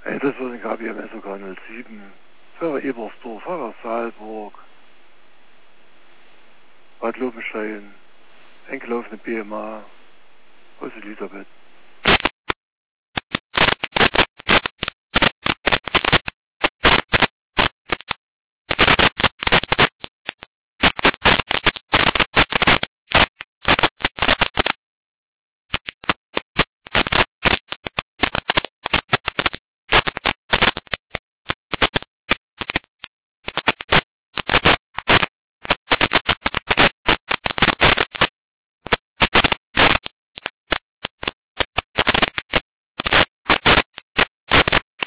Edelswohnung KBM SOK 07, Pfarrer Ebersdorf, Pfarrer Saalburg, Bad Lobenstein, eingelaufene BMA, aus Elisabeth.